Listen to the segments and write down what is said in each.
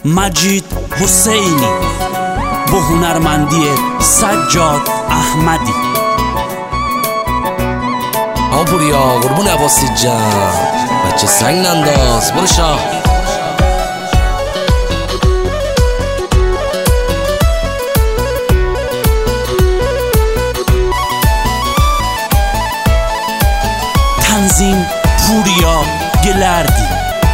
مجید حسینی با هنرمندی سجاد احمدی. آمپوریا قربون عباسی جان، بچه سنگ ننداز برو شاه. تنظیم پوریا گلردی.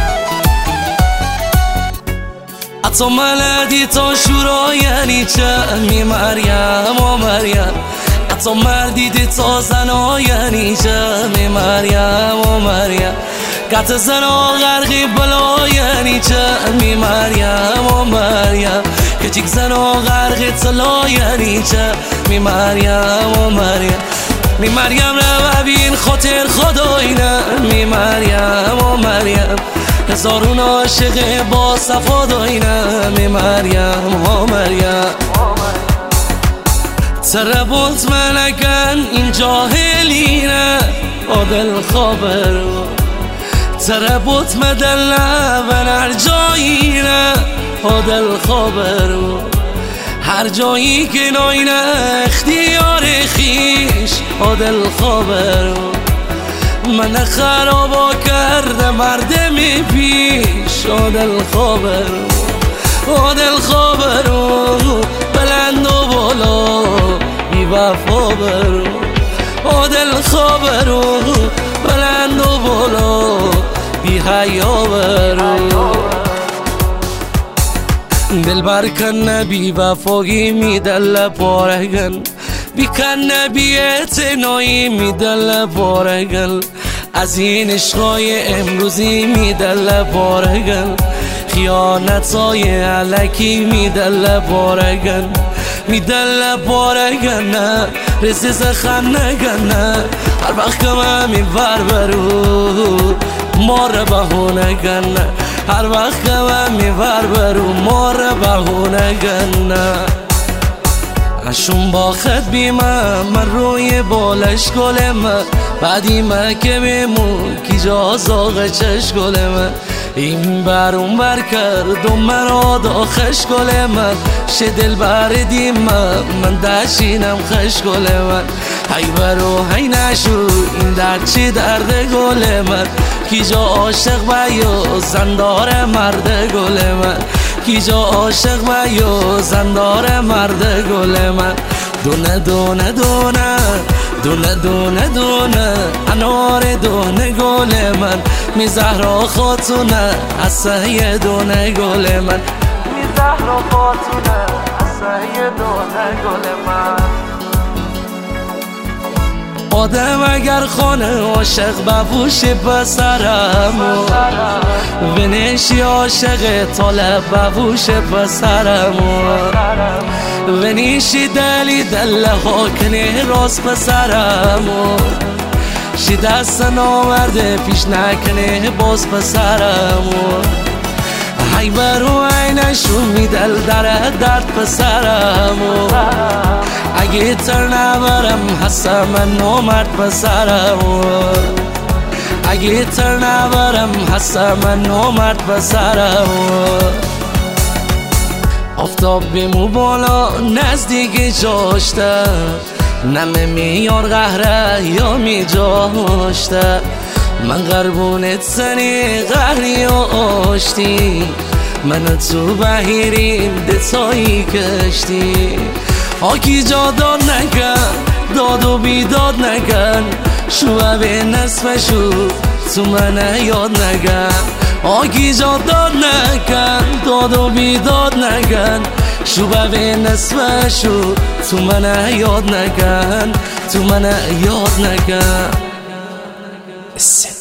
تو ملدی تو شورا یعنی چه می مریم و مریم، تو مردی تو زنا یعنی چه می مریم و مریم، قط زنا غرقی بلا یعنی چه می مریم و مریم، که چیک زنا غرقی طلا یعنی چه می مریم و مریم. می مریم رو ببین خاطر خدای نه می مریم و مریم، هزارون عاشق با صفا داینه می مریم و مریم. تربوت ملکن این جاهلینه آدل خابر، تربوت مدلله و هر جایینه آدل خابر، هر جایی که ناینه اختیار خیش آدل خابر. من خرابا کرده مردم پیش آدل خابر، آدل خابر بلند و بالا بی وفا برو، آدل خابر بلند و بالا بی حیا برو. دل برکن بی وفایی می دل پارگن، بیکن بیت نایی می دل پارگن، از این عشقای امروزی می دل پارگن، خیانتای علکی می دل پارگن، می دل پارگن نه رسیز خنگن نه، هر وقت که من می ور برو مار بهونگن نه، هر وقت که من می ور برو مار بهونگن نه. اشون با خط بیمم من روی بالش گلم، بعدی من که بیمون کی جا زاغ چش گلم، این بر اون بر کرد و مرا داخش گلم، شه دل بردیم من دشینم خش گلم، هی برو هی نشو این درد چی درد گلم، کی جا عاشق بیا زندار مرد گلم، کی جا عاشق بیا زندار مرد گلم. دونه دونه دونه دونه دونه دونه انار دونه گل من، می زهرا خاتونه از سهی دونه گل من، می زهرا خاتونه از سهی دونه گل من. آدم اگر خانه عاشق بپوش پسرم، ونشی عاشق طالب بپوش پسرم، ونشی دلی دل حاکنه راست پسرم، شی دست نامرده پیش نکنه باز پسرم، هی برو عینشون میدل درد پسرم، اگه تر نبرم هستم من نامرد پسرم، اگه تر نبرم هستم من نامرد پسرم. آفتاب بیمو بالا نزدیک جاشته، نمه میار قهره یا می جاشته، من قربونت سنی قهری و آشتی، من تو بهیرین دتایی کشتی، آکی جا داد نکن داد و بیداد نکن، شو به نصفشو تو من یاد نکن، آکی جا داد نکن داد و بیداد نکن، شو به نصفشو تو من یاد نکن، تو من یاد نکن.